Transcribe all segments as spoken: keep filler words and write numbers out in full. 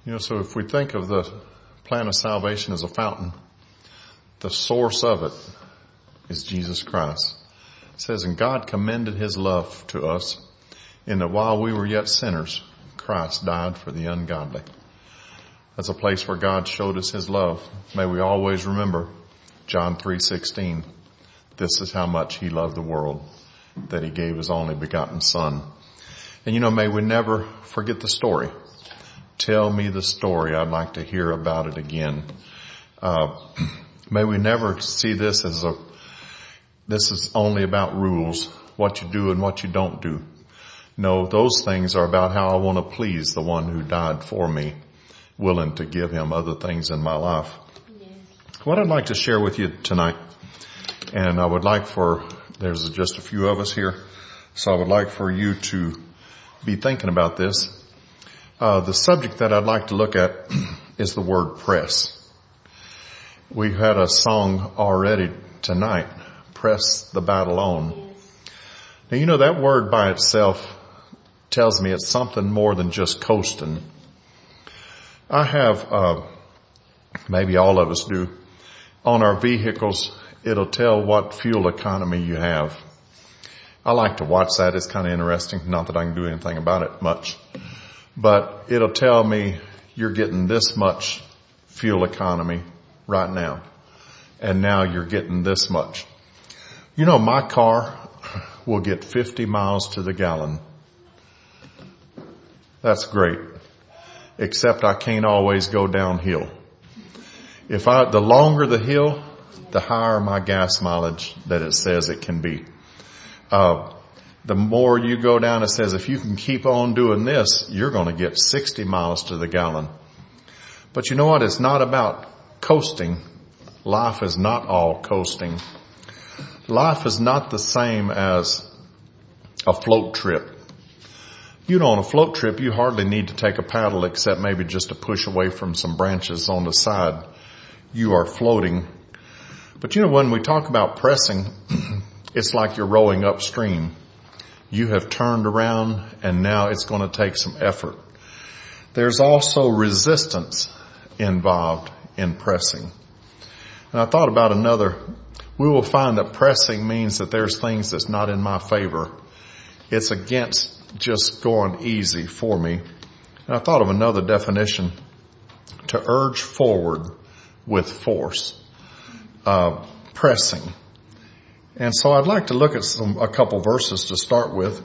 You know, so if we think of the plan of salvation as a fountain, the source of it is Jesus Christ. It says, and God commended his love to us in that while we were yet sinners, Christ died for the ungodly. That's a place where God showed us his love. May we always remember John three sixteen. This is how much he loved the world, that he gave his only begotten son. And you know, may we never forget the story. Tell me the story. I'd like to hear about it again. Uh, may we never see this as a, this is only about rules, what you do and what you don't do. No, those things are about how I want to please the one who died for me, willing to give him other things in my life. Yes. What I'd like to share with you tonight, and I would like for, there's just a few of us here, so I would like for you to be thinking about this. Uh, the subject that I'd like to look at is the word press. We've had a song already tonight, Press the Battle On. Yes. Now, you know, that word by itself tells me it's something more than just coasting. I have, uh, maybe all of us do, on our vehicles, it'll tell what fuel economy you have. I like to watch that. It's kind of interesting. Not that I can do anything about it much. But it'll tell me you're getting this much fuel economy right now. And now you're getting this much. You know, my car will get fifty miles to the gallon. That's great. Except I can't always go downhill. If I, the longer the hill, the higher my gas mileage that it says it can be. Uh, the more you go down, it says if you can keep on doing this, you're going to get sixty miles to the gallon. But you know what? It's not about coasting. Life is not all coasting. Life is not the same as a float trip. You know, on a float trip, you hardly need to take a paddle except maybe just to push away from some branches on the side. You are floating. But you know, when we talk about pressing, it's like you're rowing upstream. You have turned around and now it's going to take some effort. There's also resistance involved in pressing. And I thought about another. We will find that pressing means that there's things that's not in my favor. It's against just going easy for me. And I thought of another definition: to urge forward with force, uh, pressing. And so I'd like to look at some, a couple verses to start with,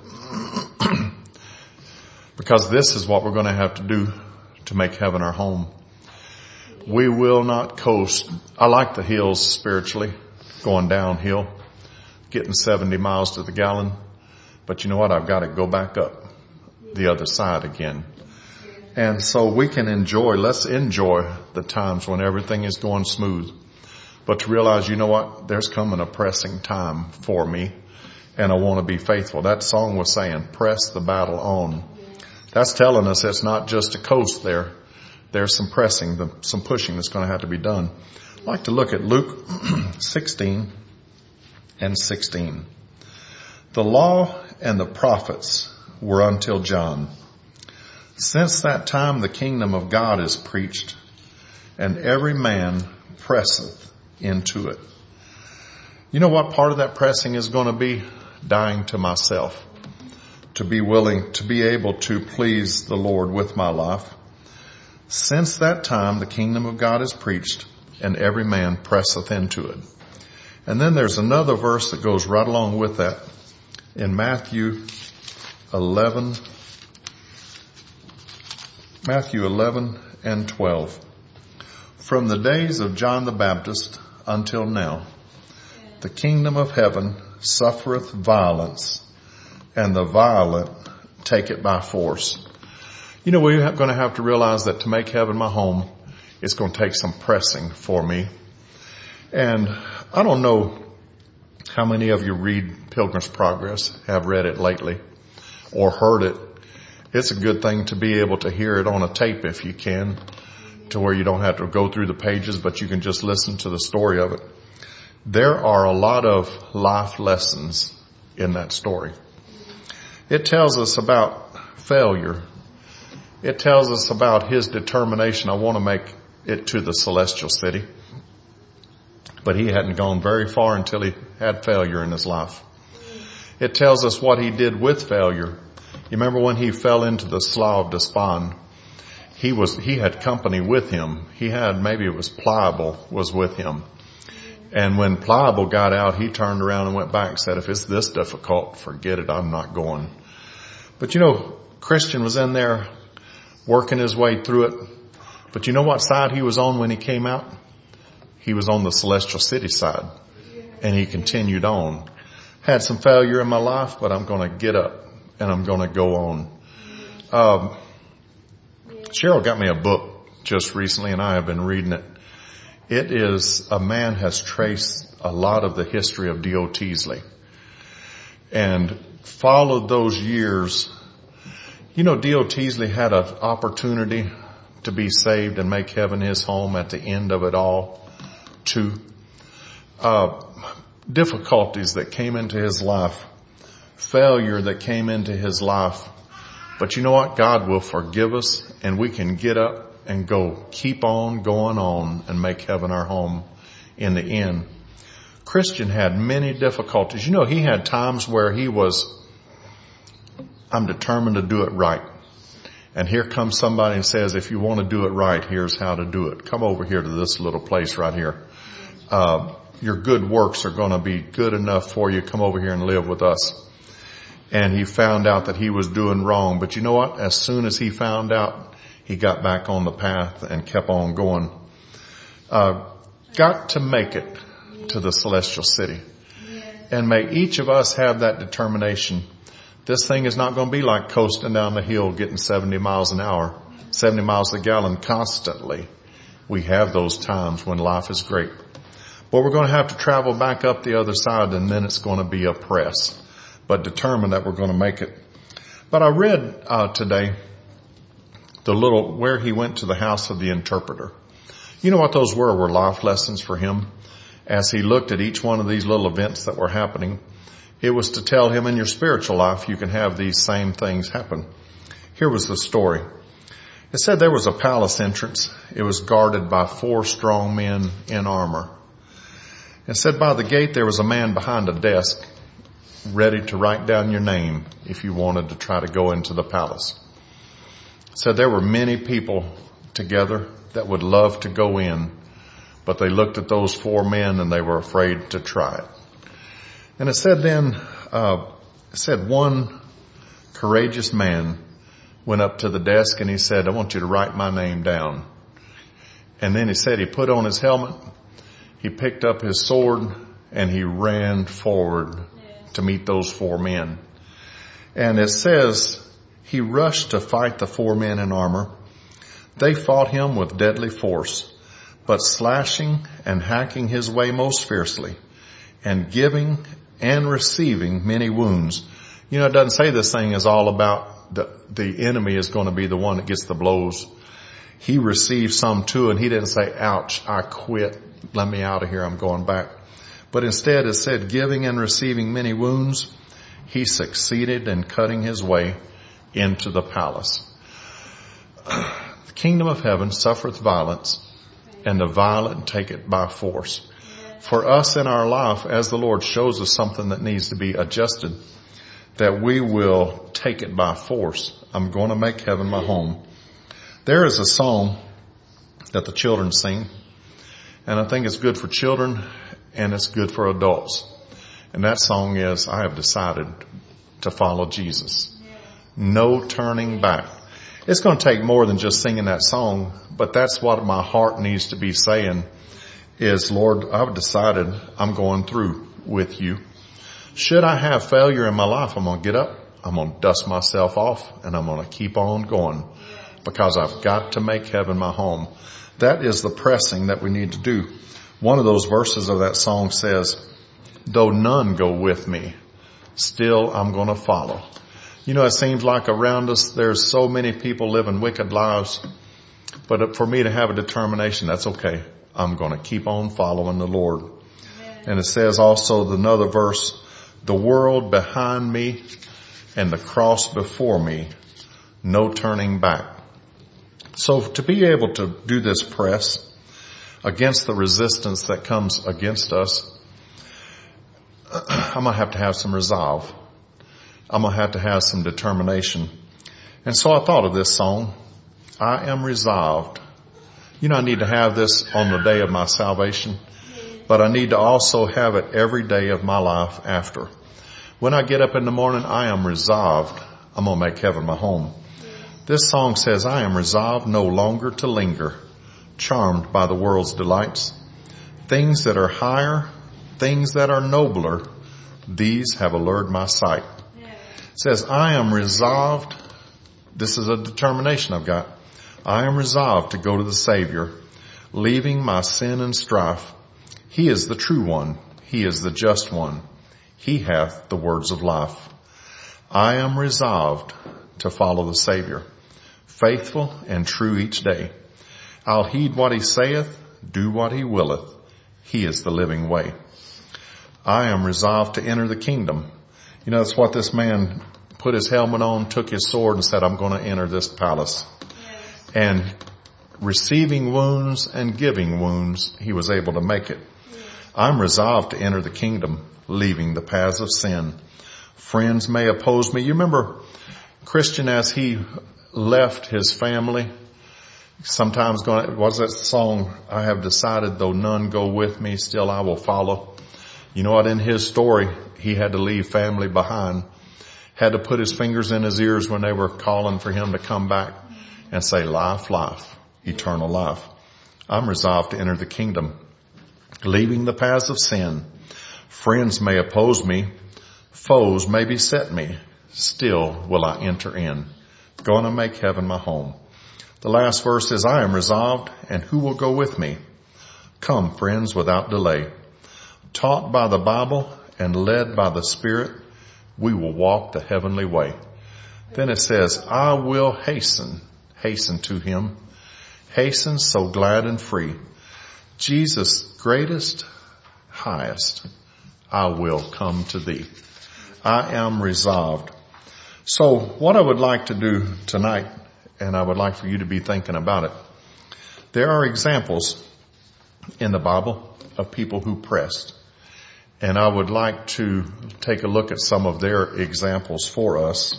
because this is what we're going to have to do to make heaven our home. We will not coast. I like the hills spiritually, going downhill, getting seventy miles to the gallon. But you know what? I've got to go back up the other side again. And so we can enjoy, let's enjoy the times when everything is going smooth. But to realize, you know what? There's coming a pressing time for me, and I want to be faithful. That song was saying, press the battle on. That's telling us it's not just a coast there. There's some pressing, some pushing that's going to have to be done. I'd like to look at Luke sixteen and sixteen. The law and the prophets were until John. Since that time the kingdom of God is preached, and every man presseth into it. You know what part of that pressing is going to be? Dying to myself. To be willing to be able to please the Lord with my life. Since that time the kingdom of God is preached, and every man presseth into it. And then there's another verse that goes right along with that. In Matthew eleven, Matthew eleven and twelve. From the days of John the Baptist until now, the kingdom of heaven suffereth violence, and the violent take it by force. You know, we're going to have to realize that to make heaven my home, it's going to take some pressing for me. And I don't know how many of you read Pilgrim's Progress, have read it lately, or heard it. It's a good thing to be able to hear it on a tape if you can, to where you don't have to go through the pages, but you can just listen to the story of it. There are a lot of life lessons in that story. It tells us about failure. it tells us about his determination. I want to make it to the celestial city. But he hadn't gone very far until he had failure in his life. It tells us what he did with failure. You remember when he fell into the slough of despond? He was, he had company with him. He had, maybe it was Pliable was with him. And when Pliable got out, he turned around and went back and said, if it's this difficult, forget it. I'm not going. But you know, Christian was in there working his way through it. But you know what side he was on when he came out? He was on the celestial city side. And he continued on. Had some failure in my life, but I'm going to get up and I'm going to go on. Um, Cheryl got me a book just recently and I have been reading it. It is, a man has traced a lot of the history of D O Teasley and followed those years. You know, D O Teasley had an opportunity to be saved and make heaven his home at the end of it all too. Uh, difficulties that came into his life, failure that came into his life. But you know what? God will forgive us and we can get up and go, keep on going on and make heaven our home in the end. Christian had many difficulties. You know, he had times where he was, I'm determined to do it right. And here comes somebody and says, if you want to do it right, here's how to do it. Come over here to this little place right here. Uh, your good works are going to be good enough for you. Come over here and live with us. And he found out that he was doing wrong. But you know what? As soon as he found out, he got back on the path and kept on going. Uh, got to make it to the celestial city. And may each of us have that determination. This thing is not going to be like coasting down the hill getting seventy miles an hour, seventy miles a gallon constantly. We have those times when life is great. But we're going to have to travel back up the other side and then it's going to be a press. But determined that we're going to make it. But I read uh, today the little, where he went to the house of the interpreter. You know what those were? Were life lessons for him. As he looked at each one of these little events that were happening, it was to tell him in your spiritual life you can have these same things happen. Here was the story. It said there was a palace entrance. It was guarded by four strong men in armor. It said by the gate there was a man behind a desk ready to write down your name if you wanted to try to go into the palace. It said there were many people together that would love to go in, but they looked at those four men and they were afraid to try it. And it said then, uh, it said one courageous man went up to the desk and he said, I want you to write my name down. And then he said he put on his helmet, he picked up his sword, and he ran forward to meet those four men. And it says he rushed to fight the four men in armor. They fought him with deadly force, but slashing and hacking his way most fiercely and giving and receiving many wounds. You know, it doesn't say this thing is all about the, the enemy is going to be the one that gets the blows. He received some too, and he didn't say, ouch, I quit. Let me out of here. I'm going back. But instead it said, giving and receiving many wounds, he succeeded in cutting his way into the palace. The kingdom of heaven suffereth violence, and the violent take it by force. For us in our life, as the Lord shows us something that needs to be adjusted, that we will take it by force. I'm going to make heaven my home. There is a song that the children sing, and I think it's good for children and it's good for adults. And that song is, I have decided to follow Jesus. No turning back. It's going to take more than just singing that song, but that's what my heart needs to be saying is, Lord, I've decided I'm going through with you. Should I have failure in my life, I'm going to get up, I'm going to dust myself off, and I'm going to keep on going because I've got to make heaven my home. That is the pressing that we need to do. One of those verses of that song says, though none go with me, still I'm going to follow. You know, it seems like around us there's so many people living wicked lives, but for me to have a determination, that's okay. I'm going to keep on following the Lord. And it says also another verse, the world behind me and the cross before me, no turning back. So to be able to do this press against the resistance that comes against us, I'm going to have to have some resolve. I'm going to have to have some determination. And so I thought of this song, I am resolved. You know, I need to have this on the day of my salvation, but I need to also have it every day of my life after. When I get up in the morning, I am resolved. I'm going to make heaven my home. This song says, I am resolved no longer to linger, charmed by the world's delights. Things that are higher, things that are nobler, these have allured my sight. It says, I am resolved. This is a determination I've got. I am resolved to go to the Savior, leaving my sin and strife. He is the true one. He is the just one. He hath the words of life. I am resolved to follow the Savior, faithful and true each day. I'll heed what he saith, do what he willeth. He is the living way. I am resolved to enter the kingdom. You know, that's what this man put his helmet on, took his sword and said, I'm going to enter this palace. Yes. And receiving wounds and giving wounds, he was able to make it. Yes. I'm resolved to enter the kingdom, leaving the paths of sin. Friends may oppose me. You remember Christian as he left his family, sometimes going, what's that song? I have decided though none go with me, still I will follow. You know what? In his story, he had to leave family behind, had to put his fingers in his ears when they were calling for him to come back and say, life, life, eternal life. I'm resolved to enter the kingdom, leaving the paths of sin. Friends may oppose me, foes may beset me, still will I enter in, going to make heaven my home. The last verse is, I am resolved, and who will go with me? Come, friends, without delay. Taught by the Bible and led by the Spirit, we will walk the heavenly way. Then it says, I will hasten, hasten to him, hasten so glad and free. Jesus, greatest, highest, I will come to thee. I am resolved. So what I would like to do tonight, and I would like for you to be thinking about it, there are examples in the Bible of people who pressed. And I would like to take a look at some of their examples for us.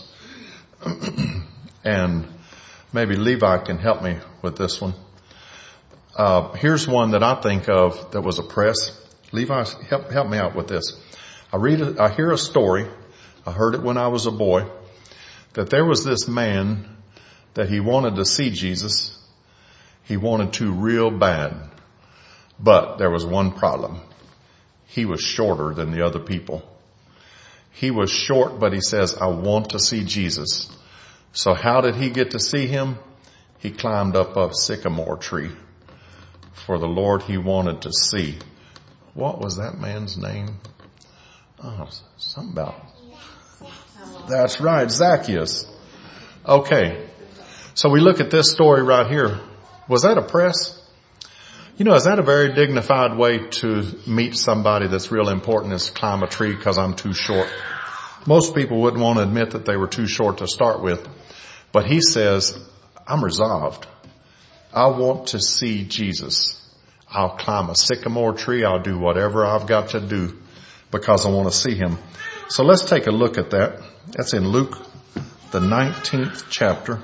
And maybe Levi can help me with this one. Uh, here's one that I think of that was a press. Levi, help, help me out with this. I read, a, I hear a story. I heard it when I was a boy, that there was this man that he wanted to see Jesus. He wanted to real bad. But there was one problem. He was shorter than the other people. He was short, but he says, I want to see Jesus. So how did he get to see him? He climbed up a sycamore tree for the Lord he wanted to see. What was that man's name? Oh, something about, that's right, Zacchaeus. Okay. So we look at this story right here. Was that a press? You know, is that a very dignified way to meet somebody that's real important, is to climb a tree because I'm too short? Most people wouldn't want to admit that they were too short to start with. But he says, I'm resolved. I want to see Jesus. I'll climb a sycamore tree. I'll do whatever I've got to do because I want to see him. So let's take a look at that. That's in Luke, the nineteenth chapter.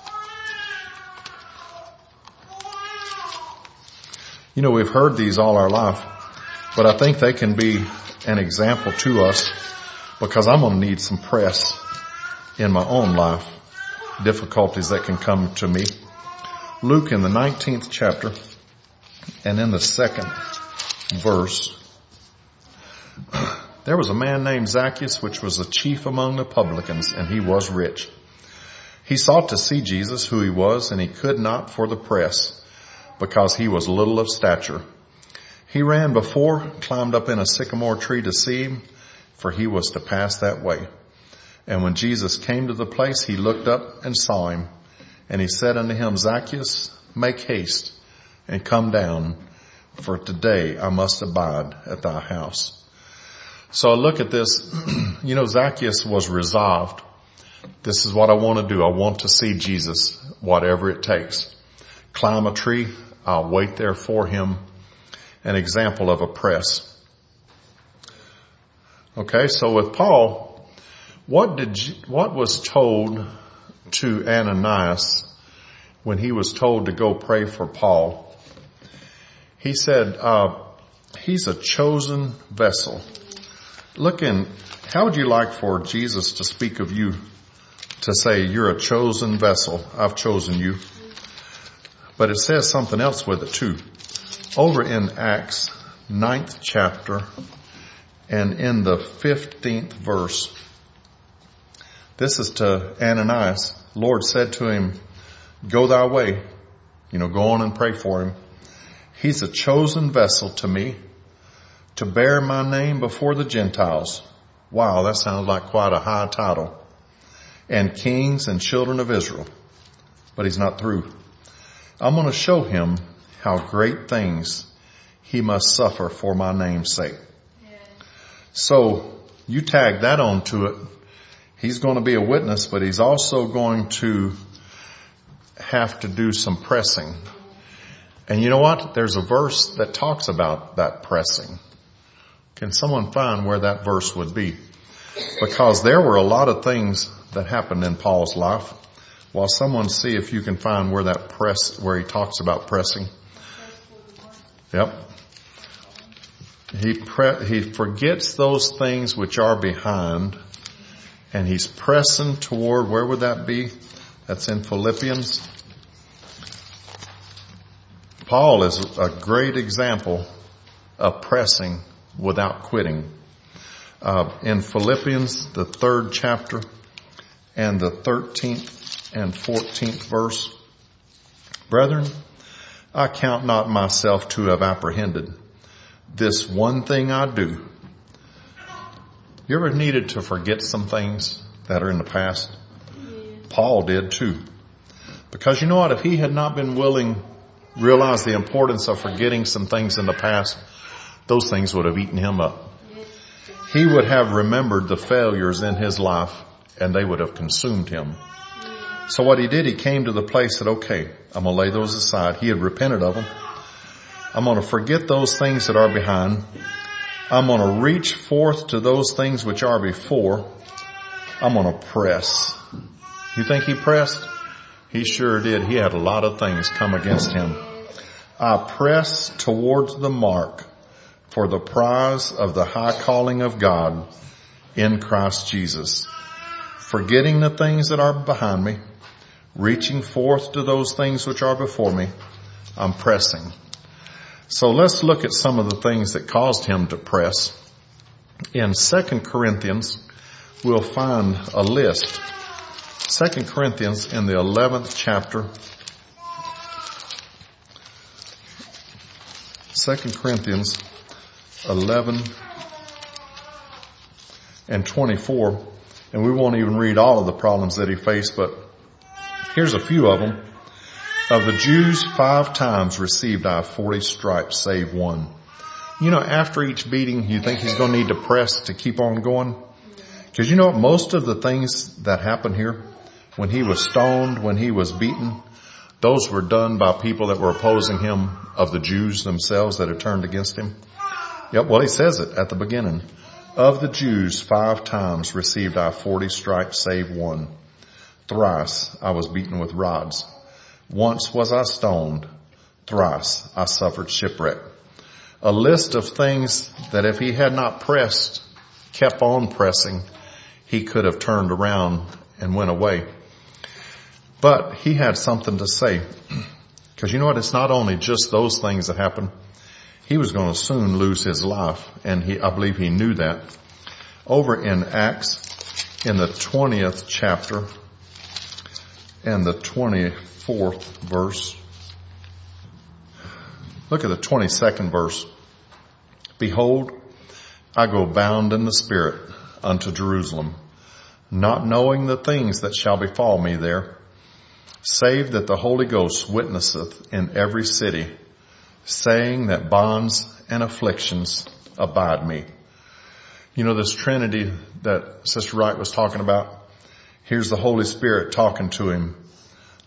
You know, we've heard these all our life, but I think they can be an example to us because I'm going to need some press in my own life, difficulties that can come to me. Luke in the nineteenth chapter and in the second verse, there was a man named Zacchaeus, which was a chief among the publicans, and he was rich. He sought to see Jesus, who he was, and he could not for the press, because he was little of stature. He ran before, climbed up in a sycamore tree to see him, for he was to pass that way. And when Jesus came to the place, he looked up and saw him. And he said unto him, Zacchaeus, make haste and come down, for today I must abide at thy house. So I look at this. You know, Zacchaeus was resolved. This is what I want to do. I want to see Jesus, whatever it takes. climb a tree, I'll wait there for him. An example of a press. Okay, so with Paul, what did you, what was told to Ananias when he was told to go pray for Paul? He said, uh, he's a chosen vessel. Look in, how would you like for Jesus to speak of you, to say you're a chosen vessel? I've chosen you. But it says something else with it too. Over in Acts ninth chapter and in the fifteenth verse, this is to Ananias. Lord said to him, go thy way. You know, go on and pray for him. He's a chosen vessel to me to bear my name before the Gentiles. Wow, that sounds like quite a high title. And kings and children of Israel. But he's not through. I'm going to show him how great things he must suffer for my name's sake. Yeah. So you tag that onto it. He's going to be a witness, but he's also going to have to do some pressing. And you know what? There's a verse that talks about that pressing. Can someone find where that verse would be? Because there were a lot of things that happened in Paul's life. While someone see if you can find where that press, where he talks about pressing. Yep. He pre- he forgets those things which are behind, and he's pressing toward, where would that be? That's in Philippians. Paul is a great example of pressing without quitting. Uh, in Philippians, the third chapter and the thirteenth and fourteenth verse. Brethren, I count not myself to have apprehended. This one thing I do. You ever needed to forget some things that are in the past? Yeah. Paul did too. Because you know what? If he had not been willing, realize the importance of forgetting some things in the past, those things would have eaten him up. He would have remembered the failures in his life and they would have consumed him. So what he did, he came to the place that, okay, I'm going to lay those aside. He had repented of them. I'm going to forget those things that are behind. I'm going to reach forth to those things which are before. I'm going to press. You think he pressed? He sure did. He had a lot of things come against him. I press towards the mark for the prize of the high calling of God in Christ Jesus. Forgetting the things that are behind me, reaching forth to those things which are before me, I'm pressing. So let's look at some of the things that caused him to press. In Second Corinthians, we'll find a list. Second Corinthians in the eleventh chapter. Second Corinthians eleven and twenty-four. And we won't even read all of the problems that he faced, but here's a few of them. Of the Jews, five times received I forty stripes, save one. You know, after each beating, you think he's going to need to press to keep on going? Because you know what? Most of the things that happened here, when he was stoned, when he was beaten, those were done by people that were opposing him, of the Jews themselves that had turned against him. Yep, well, he says it at the beginning. Of the Jews, five times received I forty stripes, save one. Thrice I was beaten with rods. Once was I stoned. Thrice I suffered shipwreck. A list of things that if he had not pressed, kept on pressing, he could have turned around and went away. But he had something to say. Because you know what? It's not only just those things that happened. He was going to soon lose his life. And he, I believe he knew that. Over in Acts, in the twentieth chapter and the twenty-fourth verse. Look at the twenty-second verse. Behold, I go bound in the Spirit unto Jerusalem, not knowing the things that shall befall me there, save that the Holy Ghost witnesseth in every city, saying that bonds and afflictions abide me. You know, this Trinity that Sister Wright was talking about, here's the Holy Spirit talking to him.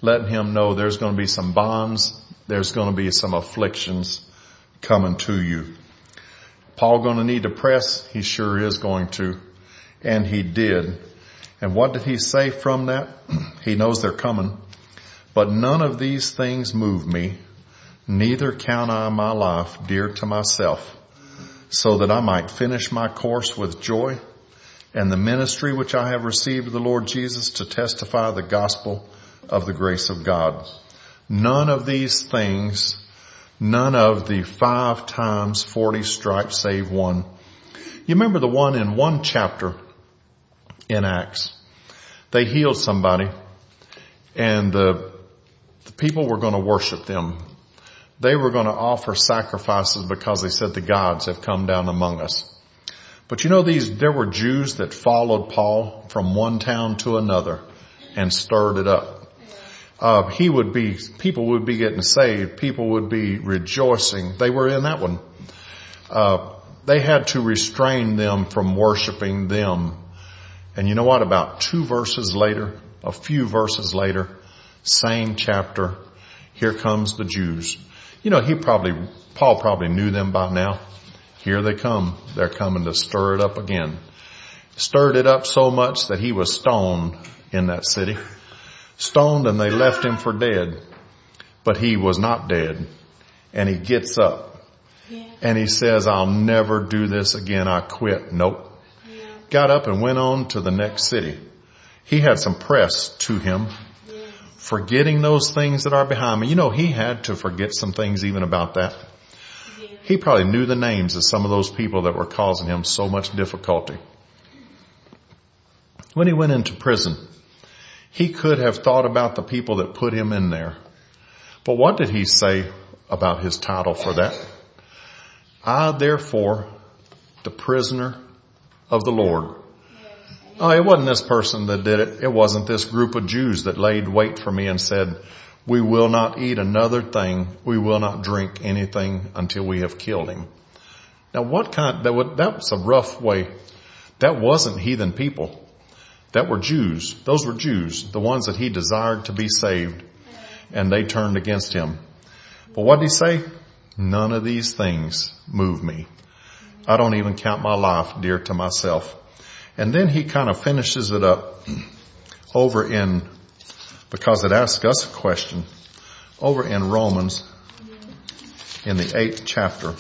letting him know there's going to be some bonds, there's going to be some afflictions coming to you. Paul going to need to press? He sure is going to. And he did. And what did he say from that? He knows they're coming. But none of these things move me, neither count I my life dear to myself, so that I might finish my course with joy and the ministry which I have received of the Lord Jesus to testify the gospel of the grace of God. None of these things, none of the five times forty stripes save one. You remember the one in one chapter in Acts. They healed somebody and the, the people were going to worship them. They were going to offer sacrifices because they said the gods have come down among us. But you know, these, there were Jews that followed Paul from one town to another and stirred it up. Uh, he would be, people would be getting saved. People would be rejoicing. They were in that one. Uh, they had to restrain them from worshiping them. And you know what? About two verses later, a few verses later, same chapter, here comes the Jews. You know, he probably, Paul probably knew them by now. Here they come. They're coming to stir it up again. Stirred it up so much that he was stoned in that city. Stoned, and they left him for dead. But he was not dead. And he gets up. Yeah. And he says, I'll never do this again. I quit. Nope. Yeah. Got up and went on to the next city. He had some press to him. Yeah. Forgetting those things that are behind me. You know, he had to forget some things even about that. Yeah. He probably knew the names of some of those people that were causing him so much difficulty. When he went into prison, he could have thought about the people that put him in there. But what did he say about his title for that? I, therefore, the prisoner of the Lord. Oh, it wasn't this person that did it. It wasn't this group of Jews that laid wait for me and said, we will not eat another thing. We will not drink anything until we have killed him. Now what kind, that, would, that was a rough way. That wasn't heathen people. That were Jews. Those were Jews, the ones that he desired to be saved, and they turned against him. But what did he say? None of these things move me. I don't even count my life dear to myself. And then he kind of finishes it up over in, because it asks us a question, over in Romans in the eighth chapter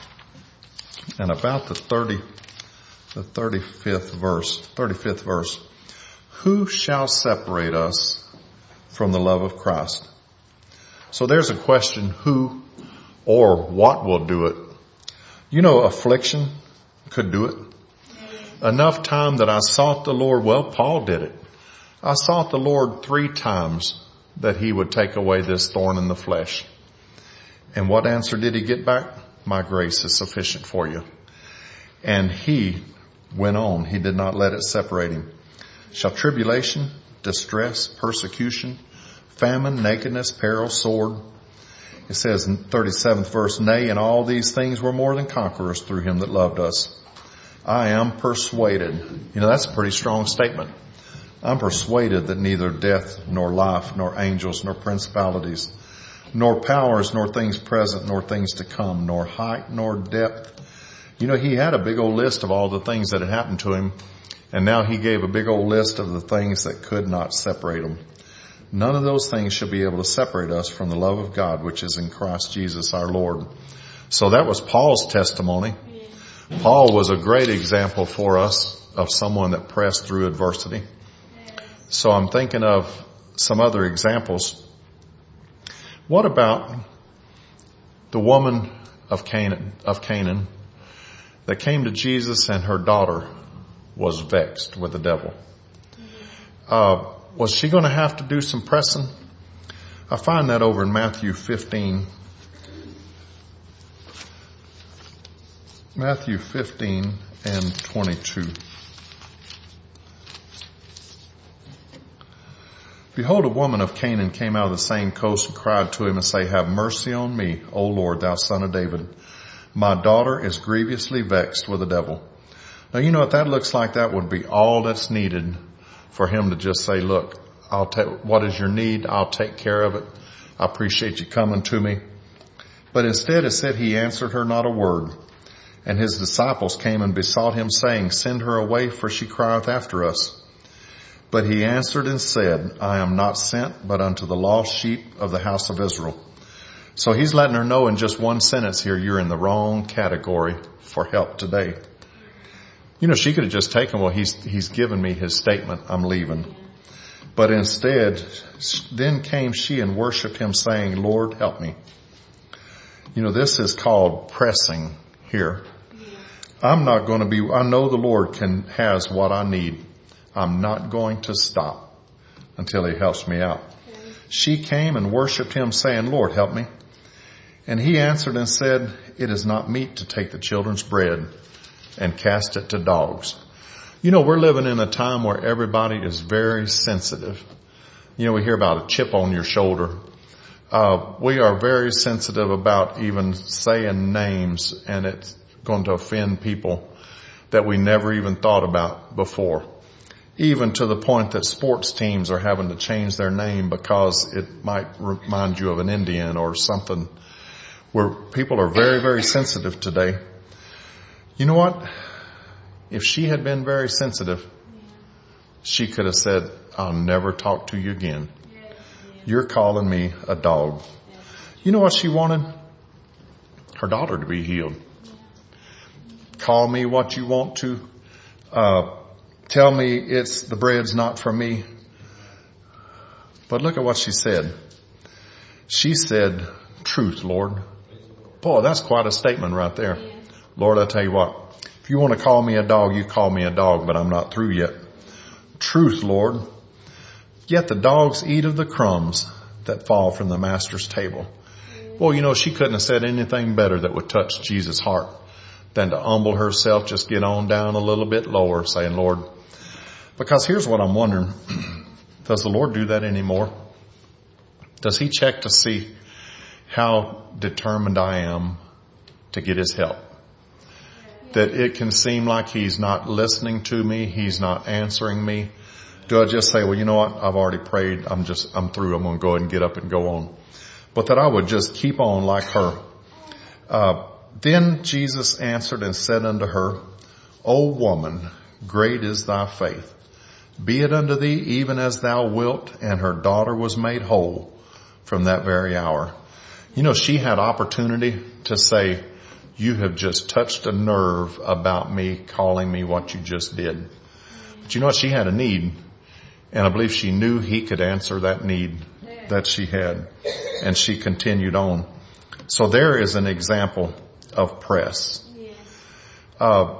and about the thirty, the thirty-fifth verse, thirty-fifth verse. Who shall separate us from the love of Christ? So there's a question, who or what will do it? You know, affliction could do it. Enough time that I sought the Lord. Well, Paul did it. I sought the Lord three times that he would take away this thorn in the flesh. And what answer did he get back? My grace is sufficient for you. And he went on. He did not let it separate him. Shall tribulation, distress, persecution, famine, nakedness, peril, sword. It says in thirty-seventh verse, nay, in all these things we're more than conquerors through him that loved us. I am persuaded. You know, that's a pretty strong statement. I'm persuaded that neither death, nor life, nor angels, nor principalities, nor powers, nor things present, nor things to come, nor height, nor depth. You know, he had a big old list of all the things that had happened to him. And now he gave a big old list of the things that could not separate him. None of those things shall be able to separate us from the love of God, which is in Christ Jesus our Lord. So that was Paul's testimony. Paul was a great example for us of someone that pressed through adversity. So I'm thinking of some other examples. What about the woman of Canaan, of Canaan that came to Jesus and her daughter was vexed with the devil? Uh, was she going to have to do some pressing? I find that over in Matthew fifteen. Matthew fifteen and twenty-two. Behold, a woman of Canaan came out of the same coast and cried to him and say, have mercy on me, O Lord, thou son of David. My daughter is grievously vexed with the devil. Now, you know what that looks like? That would be all that's needed for him to just say, look, I'll take, what is your need? I'll take care of it. I appreciate you coming to me. But instead it said he answered her not a word. And his disciples came and besought him, saying, send her away, for she crieth after us. But he answered and said, I am not sent but unto the lost sheep of the house of Israel. So he's letting her know in just one sentence here, you're in the wrong category for help today. You know, she could have just taken, well, he's, he's given me his statement, I'm leaving. But instead, then came she and worshiped him, saying, Lord, help me. You know, this is called pressing here. I'm not going to be, I know the Lord can, has what I need. I'm not going to stop until he helps me out. She came and worshiped him, saying, Lord, help me. And he answered and said, it is not meet to take the children's bread and cast it to dogs. You know, we're living in a time where everybody is very sensitive. You know, we hear about a chip on your shoulder. Uh, we are very sensitive about even saying names, and it's going to offend people that we never even thought about before. Even to the point that sports teams are having to change their name because it might remind you of an Indian or something, where people are very, very sensitive today. You know what? If she had been very sensitive, she could have said, I'll never talk to you again. You're calling me a dog. You know what she wanted? Her daughter to be healed. Call me what you want to. Uh, tell me it's the bread's not for me. But look at what she said. She said, truth, Lord. Boy, that's quite a statement right there. Lord, I tell you what, if you want to call me a dog, you call me a dog, but I'm not through yet. Truth, Lord. Yet the dogs eat of the crumbs that fall from the master's table. Well, you know, she couldn't have said anything better that would touch Jesus' heart than to humble herself, just get on down a little bit lower, saying, Lord, because here's what I'm wondering. Does the Lord do that anymore? Does he check to see how determined I am to get his help? That it can seem like he's not listening to me. He's not answering me. Do I just say, well, you know what? I've already prayed. I'm just, I'm through. I'm going to go ahead and get up and go on. But that I would just keep on like her. Uh, then Jesus answered and said unto her, O woman, great is thy faith. Be it unto thee even as thou wilt. And her daughter was made whole from that very hour. You know, she had opportunity to say, you have just touched a nerve about me calling me what you just did. But you know what? She had a need. And I believe she knew he could answer that need that she had. And she continued on. So there is an example of press. Uh,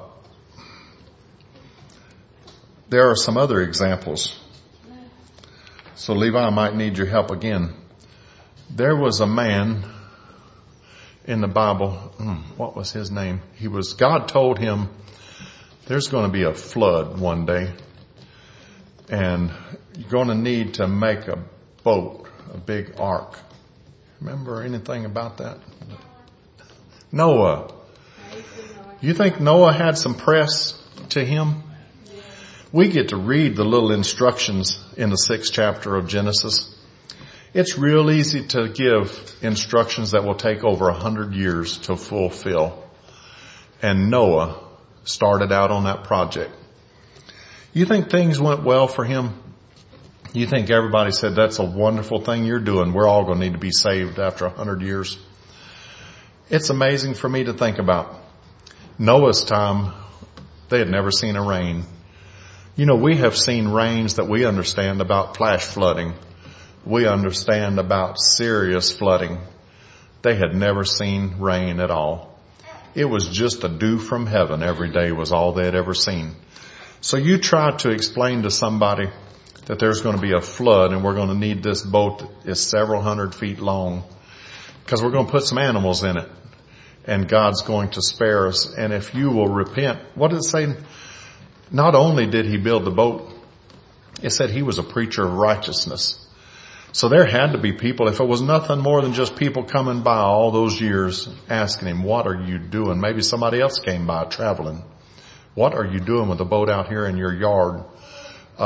there are some other examples. So Levi, I might need your help again. There was a man in the Bible, what was his name? He was, God told him there's going to be a flood one day and you're going to need to make a boat, a big ark. Remember anything about that? Noah. You think Noah had some press to him? We get to read the little instructions in the sixth chapter of Genesis. It's real easy to give instructions that will take over a hundred years to fulfill. And Noah started out on that project. You think things went well for him? You think everybody said, that's a wonderful thing you're doing. We're all going to need to be saved after a hundred years. It's amazing for me to think about. Noah's time, they had never seen a rain. You know, we have seen rains that we understand about flash flooding. We understand about serious flooding. They had never seen rain at all. It was just a dew from heaven every day was all they had ever seen. So you try to explain to somebody that there's going to be a flood and we're going to need this boat that is several hundred feet long because we're going to put some animals in it and God's going to spare us. And if you will repent, what did it say? Not only did he build the boat, it said he was a preacher of righteousness. So there had to be people, if it was nothing more than just people coming by all those years asking him, what are you doing? Maybe somebody else came by traveling. What are you doing with the boat out here in your yard? Uh,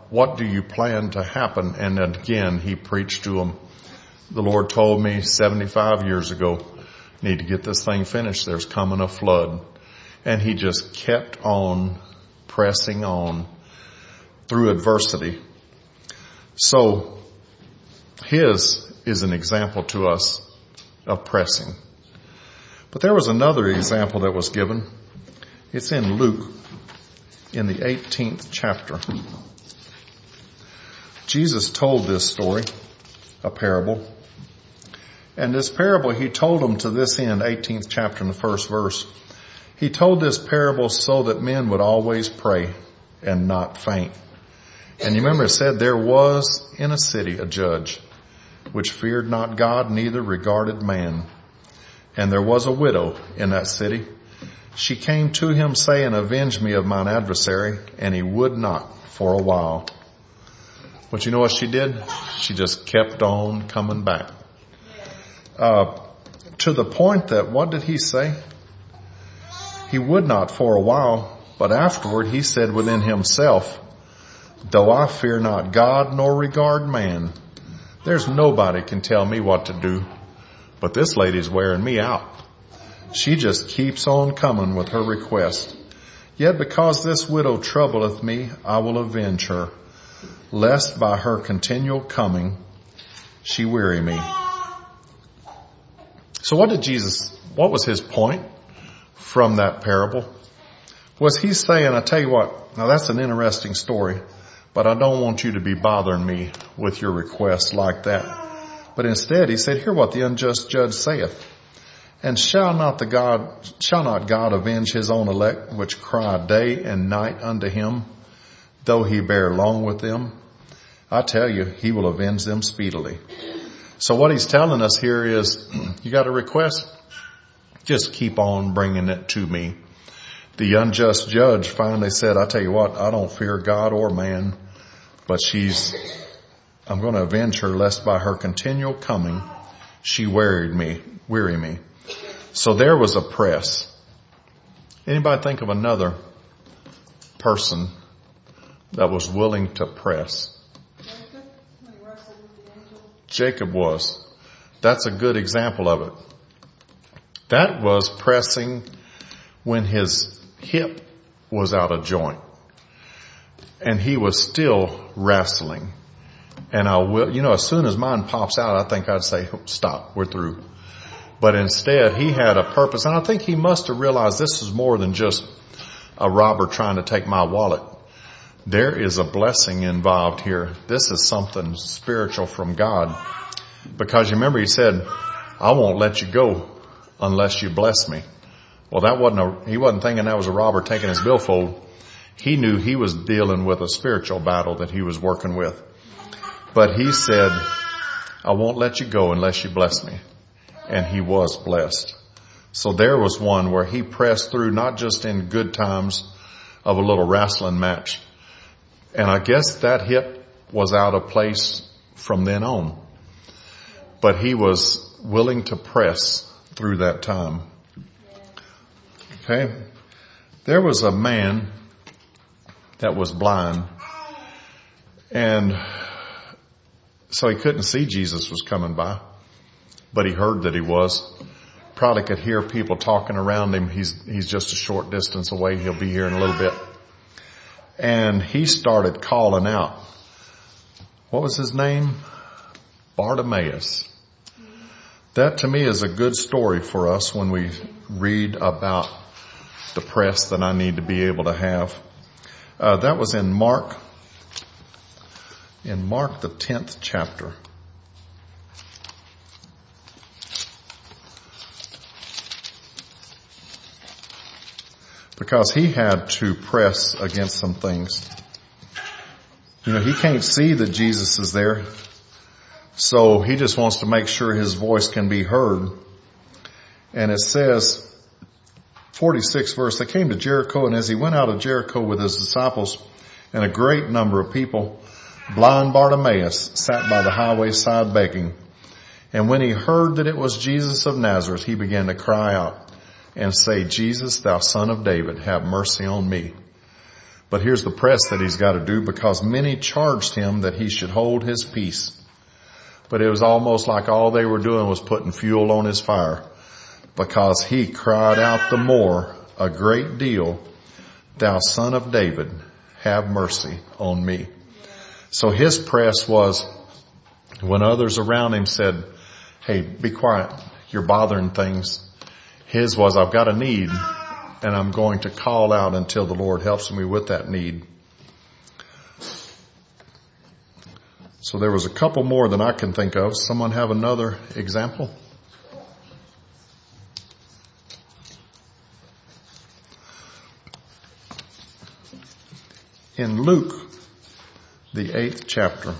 what do you plan to happen? And again, he preached to them. The Lord told me seventy-five years ago, need to get this thing finished. There's coming a flood. And he just kept on pressing on through adversity. So his is an example to us of pressing. But there was another example that was given. It's in Luke in the eighteenth chapter. Jesus told this story, a parable. And this parable, he told them to this end, eighteenth chapter in the first verse. He told this parable so that men would always pray and not faint. And you remember it said there was in a city a judge which feared not God, neither regarded man. And there was a widow in that city. She came to him saying, avenge me of mine adversary. And he would not for a while. But you know what she did? She just kept on coming back. Uh, to the point that, what did he say? He would not for a while, but afterward he said within himself, though I fear not God nor regard man, there's nobody can tell me what to do, but this lady's wearing me out. She just keeps on coming with her request. Yet because this widow troubleth me, I will avenge her, lest by her continual coming she weary me. So what did Jesus, what was his point from that parable? Was he saying, I tell you what, now that's an interesting story, but I don't want you to be bothering me with your requests like that. But instead he said, hear what the unjust judge saith. And shall not the God, shall not God avenge his own elect, which cry day and night unto him, though he bear long with them? I tell you, he will avenge them speedily. So what he's telling us here is, you got a request? Just keep on bringing it to me. The unjust judge finally said, I tell you what, I don't fear God or man, but she's, I'm going to avenge her lest by her continual coming she wearied me, weary me. So there was a press. Anybody think of another person that was willing to press? Jacob was. That's a good example of it. That was pressing when his hip was out of joint. And he was still wrestling. And I will, you know, as soon as mine pops out, I think I'd say, stop, we're through. But instead, he had a purpose. And I think he must have realized this is more than just a robber trying to take my wallet. There is a blessing involved here. This is something spiritual from God. Because you remember he said, I won't let you go unless you bless me. Well, that wasn't a, he wasn't thinking that was a robber taking his billfold. He knew he was dealing with a spiritual battle that he was working with. But he said, I won't let you go unless you bless me. And he was blessed. So there was one where he pressed through, not just in good times of a little wrestling match. And I guess that hip was out of place from then on. But he was willing to press through that time. Okay. There was a man that was blind. And so he couldn't see Jesus was coming by. But he heard that he was. Probably could hear people talking around him. He's, he's just a short distance away. He'll be here in a little bit. And he started calling out. What was his name? Bartimaeus. That to me is a good story for us when we read about the press that I need to be able to have. Uh, that was in Mark, in Mark the tenth chapter. Because he had to press against some things. You know, he can't see that Jesus is there. So he just wants to make sure his voice can be heard. And it says, forty-sixth verse, they came to Jericho, and as he went out of Jericho with his disciples and a great number of people, blind Bartimaeus sat by the highway side begging. And when he heard that it was Jesus of Nazareth, he began to cry out and say, Jesus, thou son of David, have mercy on me. But here's the press that he's got to do, because many charged him that he should hold his peace. But it was almost like all they were doing was putting fuel on his fire, because he cried out the more a great deal, "Thou Son of David, have mercy on me." So his press was when others around him said, "Hey, be quiet. You're bothering things." His was, "I've got a need, and I'm going to call out until the Lord helps me with that need." So there was a couple more than I can think of. Someone have another example? In Luke, the eighth chapter,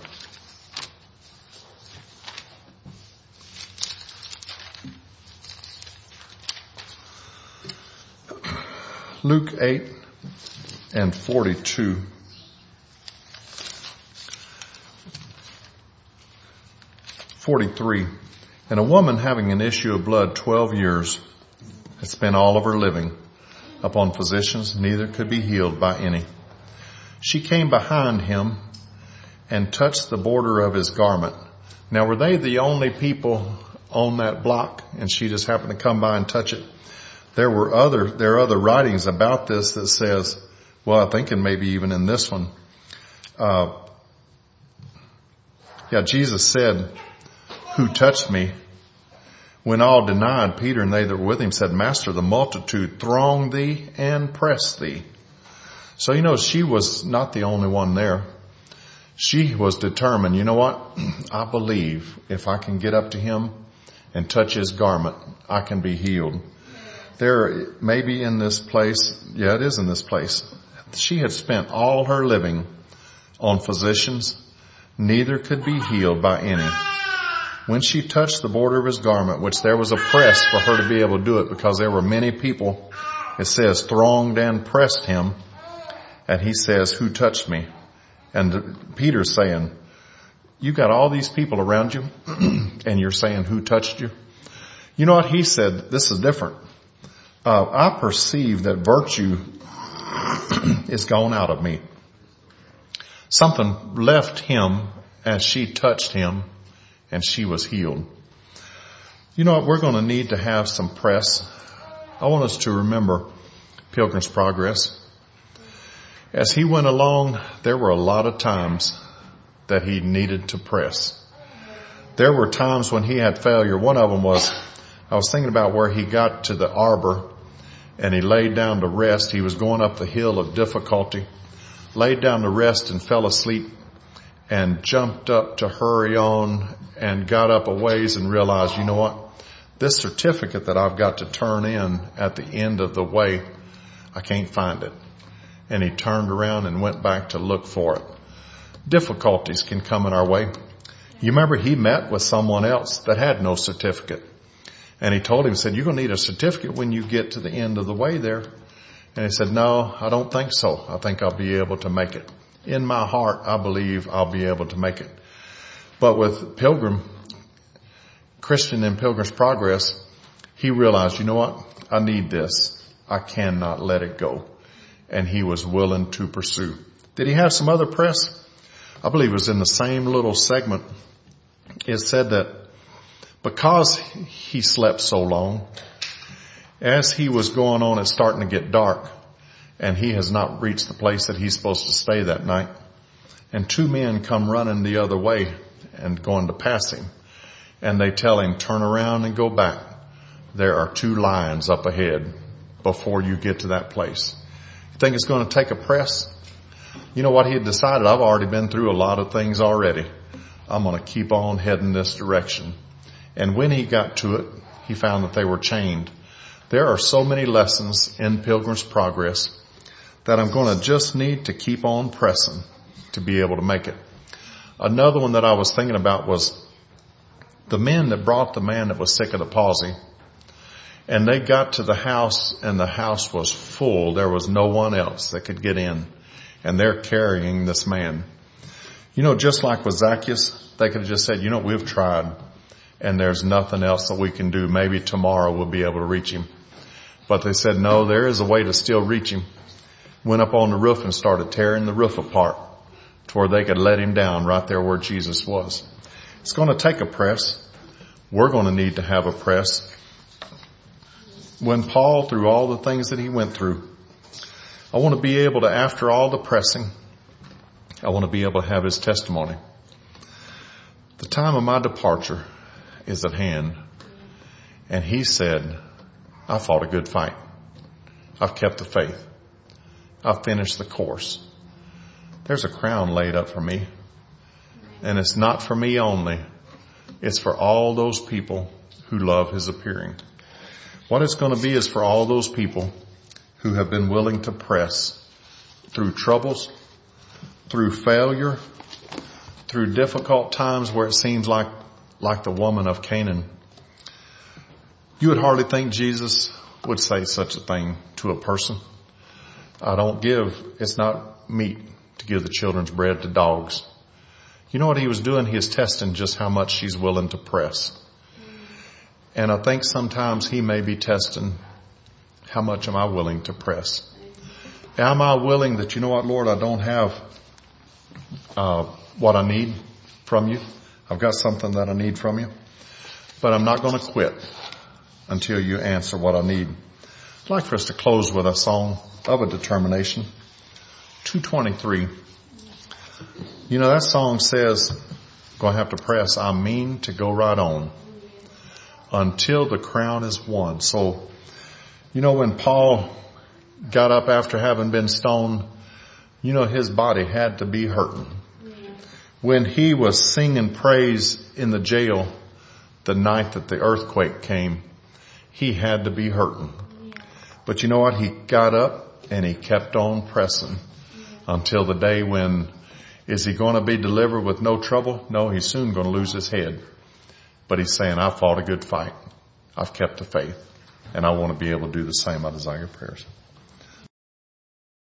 Luke eight and forty-two. forty-three. And a woman having an issue of blood twelve years had spent all of her living upon physicians, neither could be healed by any. She came behind him and touched the border of his garment. Now, were they the only people on that block and she just happened to come by and touch it? There were other, there are other writings about this that says, well, I think, and maybe even in this one, uh, yeah, Jesus said, "Who touched me?" When all denied, Peter and they that were with him said, "Master, the multitude throng thee and press thee." So, you know, she was not the only one there. She was determined, you know what? I believe if I can get up to him and touch his garment, I can be healed. There, maybe in this place, yeah, it is in this place. She had spent all her living on physicians, neither could be healed by any. When she touched the border of his garment, which there was a press for her to be able to do it, because there were many people, it says, thronged and pressed him. And he says, "Who touched me?" And Peter's saying, "You got all these people around you and you're saying, 'Who touched you?'" You know what he said? This is different. Uh, I perceive that virtue is gone out of me. Something left him as she touched him, and she was healed. You know what? We're going to need to have some press. I want us to remember Pilgrim's Progress. As he went along, there were a lot of times that he needed to press. There were times when he had failure. One of them was, I was thinking about where he got to the arbor and he laid down to rest. He was going up the hill of difficulty, laid down to rest and fell asleep, and jumped up to hurry on and got up a ways and realized, you know what? This certificate that I've got to turn in at the end of the way, I can't find it. And he turned around and went back to look for it. Difficulties can come in our way. You remember he met with someone else that had no certificate. And he told him, said, "You're going to need a certificate when you get to the end of the way there." And he said, "No, I don't think so. I think I'll be able to make it. In my heart, I believe I'll be able to make it." But with Pilgrim, Christian in Pilgrim's Progress, he realized, you know what? I need this. I cannot let it go. And he was willing to pursue. Did he have some other press? I believe it was in the same little segment. It said that because he slept so long, as he was going on, it's starting to get dark, and he has not reached the place that he's supposed to stay that night. And two men come running the other way and going to pass him. And they tell him, "Turn around and go back. There are two lions up ahead before you get to that place." You think it's going to take a press? You know what he had decided? I've already been through a lot of things already. I'm going to keep on heading this direction. And when he got to it, he found that they were chained. There are so many lessons in Pilgrim's Progress that I'm going to just need to keep on pressing to be able to make it. Another one that I was thinking about was the men that brought the man that was sick of the palsy. And they got to the house, and the house was full. There was no one else that could get in. And they're carrying this man. You know, just like with Zacchaeus, they could have just said, you know, we've tried, and there's nothing else that we can do. Maybe tomorrow we'll be able to reach him. But they said, no, there is a way to still reach him. went up on the roof and started tearing the roof apart to where they could let him down right there where Jesus was. It's going to take a press. We're going to need to have a press. When Paul, through all the things that he went through, I want to be able to, after all the pressing, I want to be able to have his testimony. The time of my departure is at hand. And he said, I fought a good fight. I've kept the faith. I've finished the course. There's a crown laid up for me. And it's not for me only. It's for all those people who love his appearing. What it's going to be is for all those people who have been willing to press through troubles, through failure, through difficult times where it seems like, like the woman of Canaan. You would hardly think Jesus would say such a thing to a person. I don't give, it's not meat to give the children's bread to dogs. You know what he was doing? He was testing just how much she's willing to press. And I think sometimes he may be testing how much am I willing to press. Am I willing that, you know what, Lord, I don't have uh, what I need from you. I've got something that I need from you. But I'm not going to quit until you answer what I need. I'd like for us to close with a song of a determination. two twenty-three. You know, that song says, going to have to press, I mean to go right on until the crown is won. So, you know, when Paul got up after having been stoned, you know, his body had to be hurting. When he was singing praise in the jail the night that the earthquake came, he had to be hurting. But you know what? He got up and he kept on pressing until the day when, is he going to be delivered with no trouble? No, he's soon going to lose his head. But he's saying, I fought a good fight. I've kept the faith. And I want to be able to do the same. I desire your prayers.